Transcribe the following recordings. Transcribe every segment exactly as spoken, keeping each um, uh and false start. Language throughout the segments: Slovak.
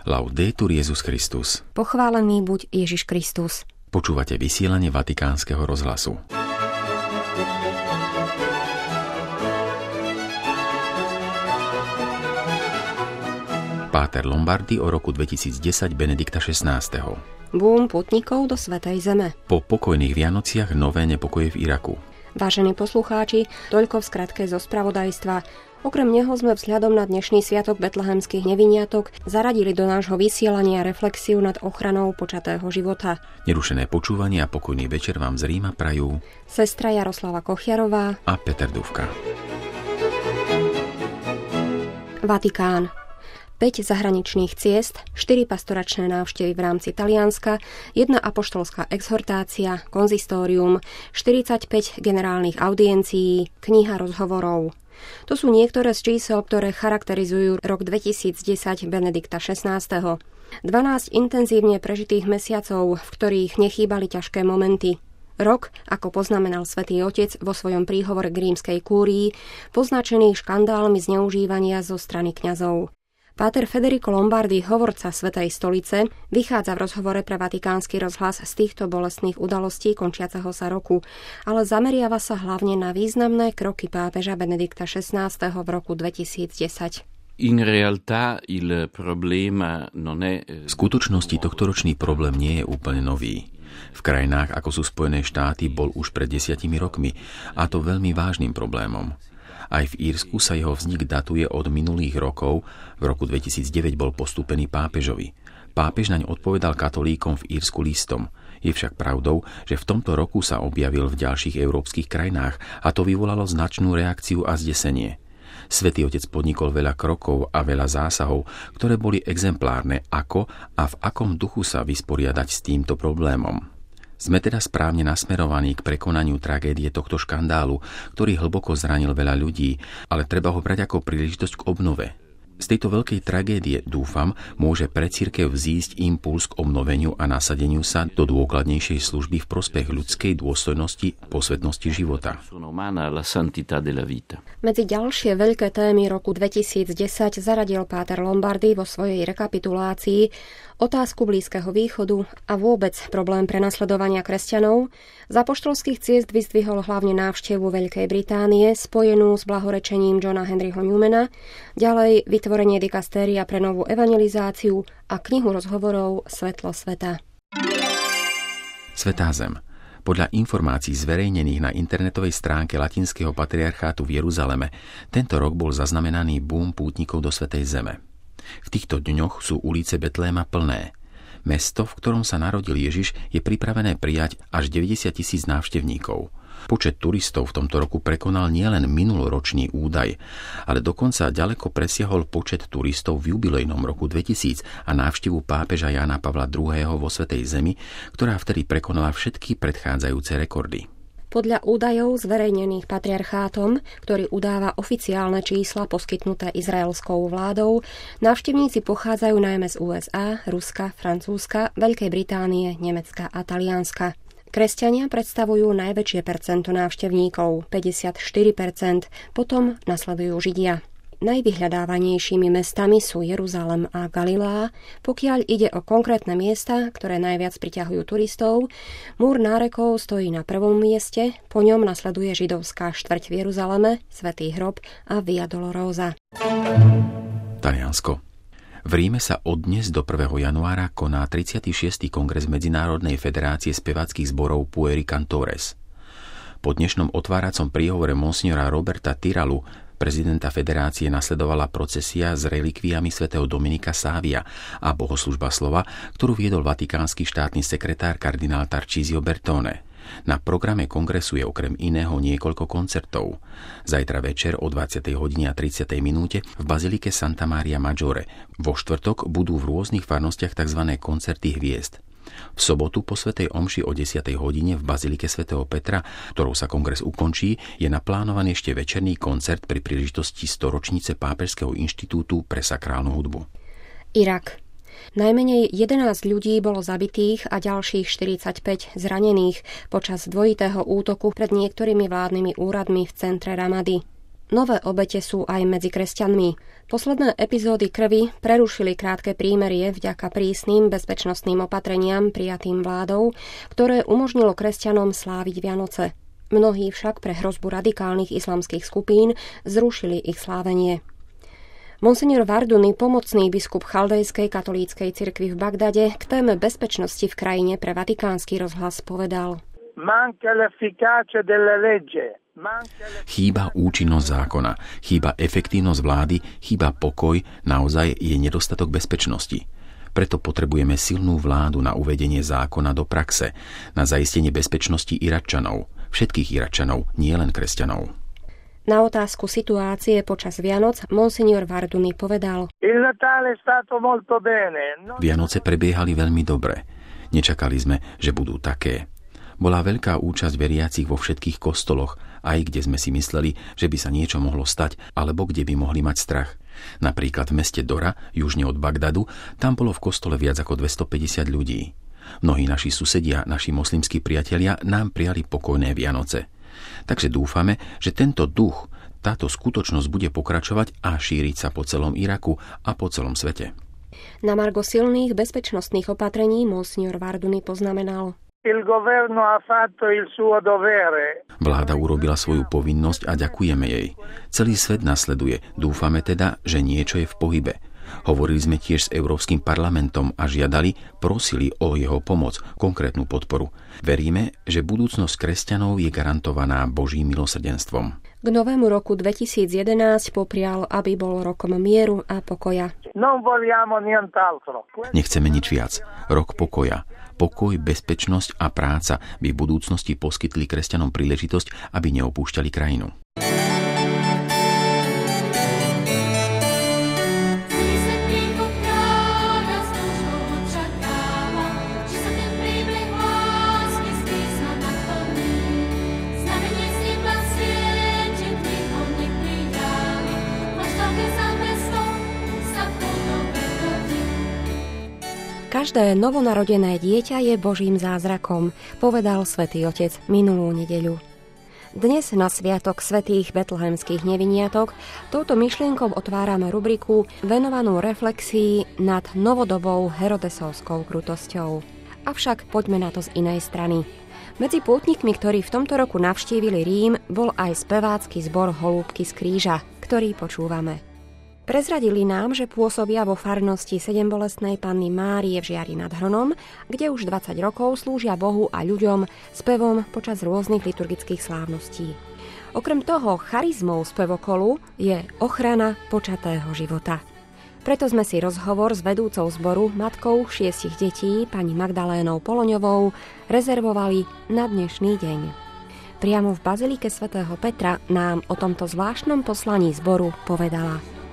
Laudetur Jesus Christus. Pochválený buď Ježiš Kristus. Počúvate vysielanie Vatikánskeho rozhlasu. Páter Lombardy o roku dvetisícdesať Benedikta šestnásteho. Búm pútnikov do Svätej Zeme. Po pokojných Vianociach nové nepokoje v Iraku. Vážení poslucháči, toľko v skratke zo spravodajstva. Okrem neho sme vzhľadom na dnešný sviatok betlehemských neviniatok zaradili do nášho vysielania reflexiu nad ochranou počatého života. Nerušené počúvanie a pokojný večer vám z Ríma prajú sestra Jaroslava Kochiarová a Peter Dufka. Vatikán. päť zahraničných ciest, štyri pastoračné návštevy v rámci Talianska, jedna apoštolská exhortácia, konzistórium, štyridsaťpäť generálnych audiencií, kniha rozhovorov. To sú niektoré z čísel, ktoré charakterizujú rok dvetisícdesať Benedikta šestnásteho. dvanásť intenzívne prežitých mesiacov, v ktorých nechýbali ťažké momenty. Rok, ako poznamenal Svätý Otec vo svojom príhovore k rímskej kúrii, poznačený škandálmi zneužívania zo strany kňazov. Páter Federico Lombardi, hovorca Svätej stolice, vychádza v rozhovore pre Vatikánsky rozhlas z týchto bolestných udalostí končiaceho sa roku, ale zameriava sa hlavne na významné kroky pápeža Benedikta šestnásteho v roku dvetisícdesať. V skutočnosti tohtoročný problém nie je úplne nový. V krajinách, ako sú Spojené štáty, bol už pred desiatimi rokmi, a to veľmi vážnym problémom. Aj v Írsku sa jeho vznik datuje od minulých rokov. V roku dvetisícdeväť bol postúpený pápežovi. Pápež naň odpovedal katolíkom v Írsku listom. Je však pravdou, že v tomto roku sa objavil v ďalších európskych krajinách a to vyvolalo značnú reakciu a zdesenie. Svätý Otec podnikol veľa krokov a veľa zásahov, ktoré boli exemplárne, ako a v akom duchu sa vysporiadať s týmto problémom. Sme teda správne nasmerovaní k prekonaniu tragédie tohto škandálu, ktorý hlboko zranil veľa ľudí, ale treba ho brať ako príležitosť k obnove. Z tejto veľkej tragédie, dúfam, môže pre cirkev vzísť impuls k obnoveniu a nasadeniu sa do dôkladnejšej služby v prospech ľudskej dôstojnosti a posvetnosti života. Medzi ďalšie veľké témy roku dvetisícdesať zaradil páter Lombardi vo svojej rekapitulácii otázku Blízkeho východu a vôbec problém prenasledovania kresťanov. Z apoštolských ciest vyzdvihol hlavne návštevu Veľkej Británie spojenú s blahorečením Johna Henryho Newmana, ďalej vytvorenie dikastéria pre novú evangelizáciu a knihu rozhovorov Svetlo sveta. Svätá zem. Podľa informácií zverejnených na internetovej stránke Latinského patriarchátu v Jeruzaleme, tento rok bol zaznamenaný búm pútnikov do Svätej Zeme. V týchto dňoch sú ulice Betléma plné. Mesto, v ktorom sa narodil Ježiš, je pripravené prijať až deväťdesiat tisíc návštevníkov. Počet turistov v tomto roku prekonal nielen minuloročný údaj, ale dokonca ďaleko presiahol počet turistov v jubilejnom roku dvetisíc a návštevu pápeža Jána Pavla druhého. vo Svätej Zemi, ktorá vtedy prekonala všetky predchádzajúce rekordy. Podľa údajov zverejnených patriarchátom, ktorý udáva oficiálne čísla poskytnuté izraelskou vládou, návštevníci pochádzajú najmä z ú es á, Ruska, Francúzska, Veľkej Británie, Nemecka a Talianska. Kresťania predstavujú najväčšie percento návštevníkov, päťdesiatštyri percent, potom nasledujú Židia. Najvyhľadávanejšími mestami sú Jeruzalem a Galilea. Pokiaľ ide o konkrétne miesta, ktoré najviac priťahujú turistov, múr nárekov stojí na prvom mieste, po ňom nasleduje židovská štvrť v Jeruzaleme, Svätý hrob a Via Dolorosa. Taliansko. V Ríme sa od dnes do prvého januára koná tridsiaty šiesty kongres Medzinárodnej federácie speváckych zborov Pueri Cantores. Po dnešnom otváracom príhovore monsignora Roberta Tiralu, prezidenta federácie, nasledovala procesia s relikviami svätého Dominika Sávia a bohoslužba slova, ktorú viedol vatikánsky štátny sekretár kardinál Tarcísio Bertone. Na programe kongresu je okrem iného niekoľko koncertov. Zajtra večer o dvadsiatej hodine a tridsiatej minúte v bazilike Santa Maria Maggiore. Vo štvrtok budú v rôznych farnostiach tzv. Koncerty hviezd. V sobotu po svätej omši o desiatej hodine v bazilike svätého Petra, ktorou sa kongres ukončí, je naplánovaný ešte večerný koncert pri príležitosti storočnice Pápežského inštitútu pre sakrálnu hudbu. Irak. Najmenej jedenásť ľudí bolo zabitých a ďalších štyridsaťpäť zranených počas dvojitého útoku pred niektorými vládnymi úradmi v centre Ramady. Nové obete sú aj medzi kresťanmi. Posledné epizódy krvi prerušili krátke prímerie vďaka prísnym bezpečnostným opatreniam prijatým vládou, ktoré umožnilo kresťanom sláviť Vianoce. Mnohí však pre hrozbu radikálnych islamských skupín zrušili ich slávenie. Monsignor Varduny, pomocný biskup Chaldejskej katolíckej cirkvi v Bagdade, k téme bezpečnosti v krajine pre Vatikánsky rozhlas povedal: Chýba účinnosť zákona, chýba efektívnosť vlády, chýba pokoj, naozaj je nedostatok bezpečnosti. Preto potrebujeme silnú vládu na uvedenie zákona do praxe, na zaistenie bezpečnosti Iračanov, všetkých Iračanov, nielen kresťanov. Na otázku situácie počas Vianoc monsignor Varduny povedal: Vianoce prebiehali veľmi dobre. Nečakali sme, že budú také. Bola veľká účasť veriacich vo všetkých kostoloch, aj kde sme si mysleli, že by sa niečo mohlo stať, alebo kde by mohli mať strach. Napríklad v meste Dora, južne od Bagdadu, tam bolo v kostole viac ako dvestopäťdesiat ľudí. Mnohí naši susedia, naši moslimskí priatelia nám prijali pokojné Vianoce. Takže dúfame, že tento duch, táto skutočnosť bude pokračovať a šíriť sa po celom Iraku a po celom svete. Na margo silných bezpečnostných opatrení monsignor Varduny poznamenal: Vláda urobila svoju povinnosť a ďakujeme jej. Celý svet nasleduje. Dúfame teda, že niečo je v pohybe. Hovorili sme tiež s Európskym parlamentom a žiadali, prosili o jeho pomoc, konkrétnu podporu. Veríme, že budúcnosť kresťanov je garantovaná Božím milosrdenstvom. K novému roku dvetisíc jedenásť poprial, aby bol rokom mieru a pokoja. Nechceme nič viac. Rok pokoja. Pokoj, bezpečnosť a práca by v budúcnosti poskytli kresťanom príležitosť, aby neopúšťali krajinu. Každé novonarodené dieťa je Božím zázrakom, povedal Svätý Otec minulú nedeľu. Dnes na sviatok svätých betlehemských neviniatok touto myšlienkou otvárame rubriku venovanú reflexii nad novodobou herodesovskou krutosťou. Avšak poďme na to z inej strany. Medzi pútnikmi, ktorí v tomto roku navštívili Rím, bol aj spevácky zbor Holúbky z kríža, ktorý počúvame. Prezradili nám, že pôsobia vo farnosti Sedembolestnej Panny Márie v Žiari nad Hronom, kde už dvadsať rokov slúžia Bohu a ľuďom spevom počas rôznych liturgických slávností. Okrem toho, charizmou spevokolu je ochrana počatého života. Preto sme si rozhovor s vedúcou zboru, matkou šiestich detí, pani Magdalénou Poloňovou, rezervovali na dnešný deň. Priamo v bazilike svätého Petra nám o tomto zvláštnom poslaní zboru povedala: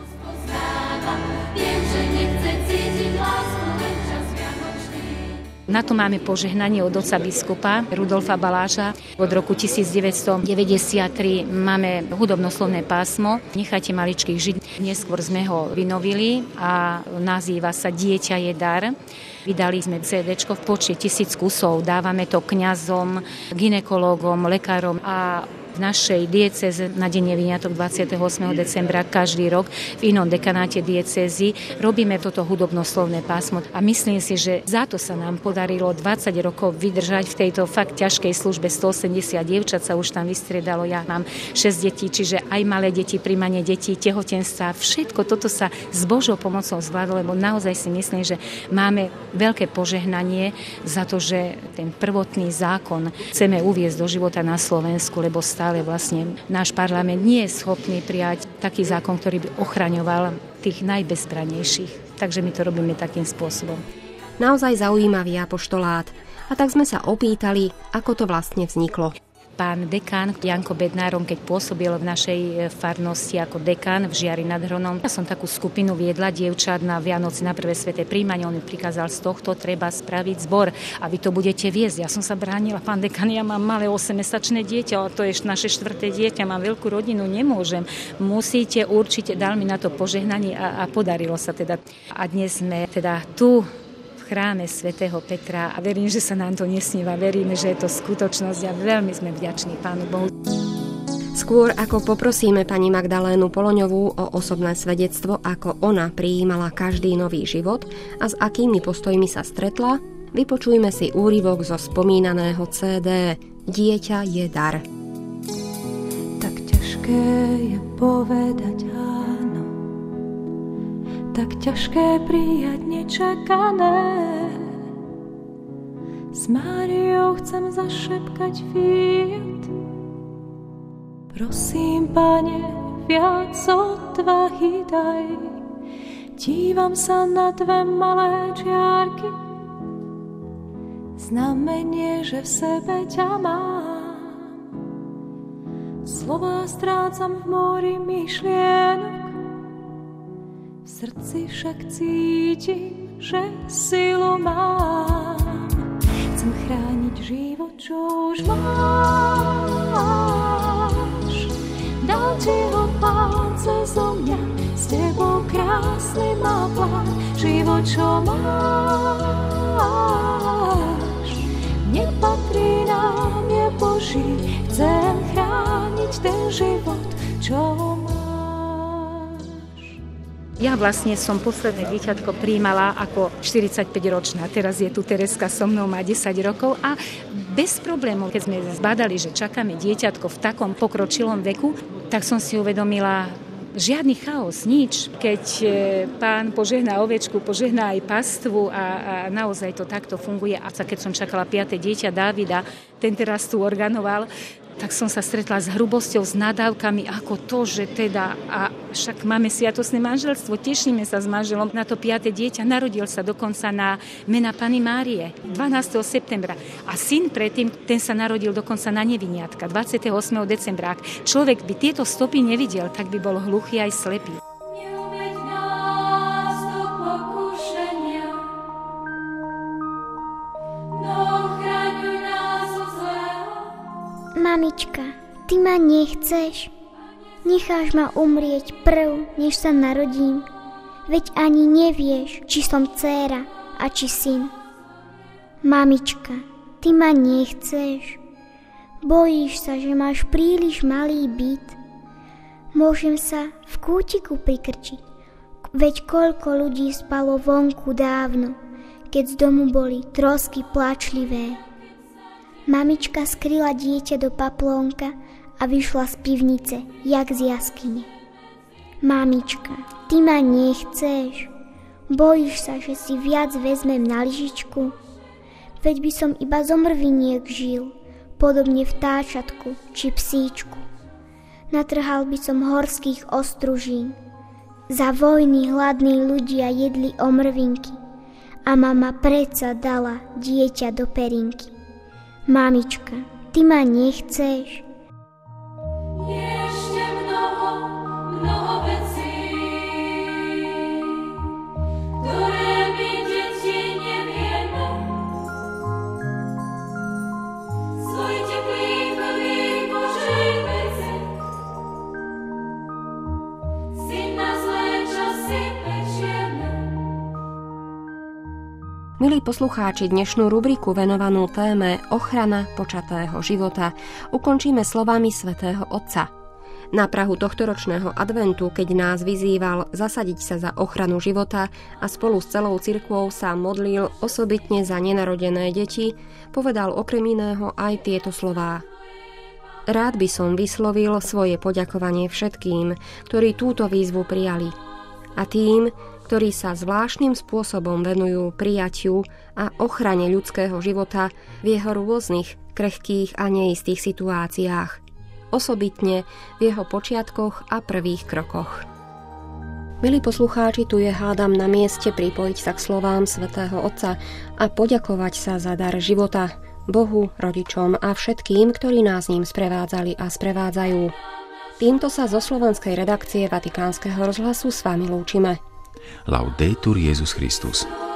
Na to máme požehnanie od otca biskupa Rudolfa Baláža. Od roku devätnásťstodeväťdesiattri máme hudobnoslovné pásmo Nechajte maličkých žiť. Neskôr sme ho vynovili a nazýva sa Dieťa je dar. Vydali sme cé déčko v počte tisíc kusov. Dávame to kňazom, gynekológom, lekárom a v našej diecéze na deň neviniatok dvadsiateho ôsmeho decembra každý rok v inom dekanáte diecézy robíme toto hudobnoslovné pásmo a myslím si, že za to sa nám podarilo dvadsať rokov vydržať v tejto fakt ťažkej službe. stoosemdesiat dievčat sa už tam vystriedalo, ja mám šesť detí, čiže aj malé deti, príjmanie detí, tehotenstva, všetko toto sa s Božou pomocou zvládlo, lebo naozaj si myslím, že máme veľké požehnanie za to, že ten prvotný zákon chceme uviesť do života na Slovensku, lebo stále ale vlastne náš parlament nie je schopný prijať taký zákon, ktorý by ochraňoval tých najbezbrannejších. Takže my to robíme takým spôsobom. Naozaj zaujímavý apoštolát. A tak sme sa opýtali, ako to vlastne vzniklo. Pán dekán Janko Bednárom, keď pôsobil v našej farnosti ako dekán v Žiari nad Hronom, ja som takú skupinu viedla dievčat na Vianoci na prvé sväté príjmanie. On mi prikázal, z tohto treba spraviť zbor a vy to budete viesť. Ja som sa bránila, pán dekán, ja mám malé osemmesačné dieťa, ale to je naše štvrté dieťa, mám veľkú rodinu, nemôžem. Musíte určite, dal mi na to požehnanie a, a podarilo sa teda. A dnes sme teda tu v chráme svätého Petra a verím, že sa nám to nesníva, veríme, že je to skutočnosť a veľmi sme vďační Pánu Bohu. Z Skôr ako poprosíme pani Magdalénu Poloňovú o osobné svedectvo, ako ona prijímala každý nový život a s akými postojmi sa stretla, vypočujme si úryvok zo spomínaného cé dé Dieťa je dar. Tak ťažké je povedať áno, tak ťažké prijať nečakané. S Máriou chcem zašepkať fiat. Prosím, Pane, viac odvahy daj. Dívam sa na dve malé čiarky, znamenie, že v sebe ťa mám. Slová strácam v mori myšlienok, v srdci však cítim, že silu mám. Chcem chrániť život, čo už máš. Dal ti ho Pán cezo mňa, s tebou krásny má plán. Život, čo máš, nepatrí nám, je Boží. Chcem chrániť ten život, čo máš. Ja vlastne som posledné dieťatko prijímala ako štyridsaťpäťročná. Teraz je tu Tereska so mnou, má desať rokov a bez problémov, keď sme zbadali, že čakáme dieťatko v takom pokročilom veku, tak som si uvedomila, žiadny chaos, nič. Keď Pán požehná ovečku, požehná aj pastvu a, a naozaj to takto funguje. A keď som čakala piate dieťa Dávida, ten teraz tu organoval, tak som sa stretla s hrubosťou, s nadávkami, ako to, že teda, a však máme sviatostné manželstvo, tešíme sa s manželom na to piate dieťa, narodil sa dokonca na mena Panny Márie, dvanásteho septembra. A syn predtým, ten sa narodil dokonca na neviniatka, dvadsiateho ôsmeho decembra. Ak človek by tieto stopy nevidel, tak by bol hluchý aj slepý. Mamička, ty ma nechceš? Necháš ma umrieť prv, než sa narodím? Veď ani nevieš, či som dcéra a či syn. Mamička, ty ma nechceš? Bojíš sa, že máš príliš malý byt? Môžem sa v kútiku prikrčiť, veď koľko ľudí spalo vonku dávno, keď z domu boli trosky plačlivé. Mamička skryla dieťa do paplónka a vyšla z pivnice, jak z jaskyne. Mamička, ty ma nechceš? Bojíš sa, že si viac vezmem na lyžičku? Veď by som iba zo mrviniek žil, podobne vtáčatku či psíčku. Natrhal by som horských ostružín. Za vojny hladní ľudia jedli omrvinky a mama predsa dala dieťa do perinky. Mamička, ty ma nechceš? Je ešte mnoho, mnoho vecí, ktoré my deti nevieme. Svoj teplý chlebík Božej vece, si na zlé časy pečieme. Milí poslucháči, dnešnú rubriku venovanú téme Ochrana počatého života ukončíme slovami svätého Otca. Na prahu tohtoročného adventu, keď nás vyzýval zasadiť sa za ochranu života a spolu s celou cirkvou sa modlil osobitne za nenarodené deti, povedal okrem iného aj tieto slová. Rád by som vyslovil svoje poďakovanie všetkým, ktorí túto výzvu prijali, a tým, ktorí sa zvláštnym spôsobom venujú prijatiu a ochrane ľudského života v jeho rôznych, krehkých a neistých situáciách, osobitne v jeho počiatkoch a prvých krokoch. Milí poslucháči, tu je hádam na mieste pripojiť sa k slovám svätého Otca a poďakovať sa za dar života Bohu, rodičom a všetkým, ktorí nás ním sprevádzali a sprevádzajú. Týmto sa zo slovenskej redakcie Vatikánskeho rozhlasu s vami lúčime. Laudetur Jesus Christus.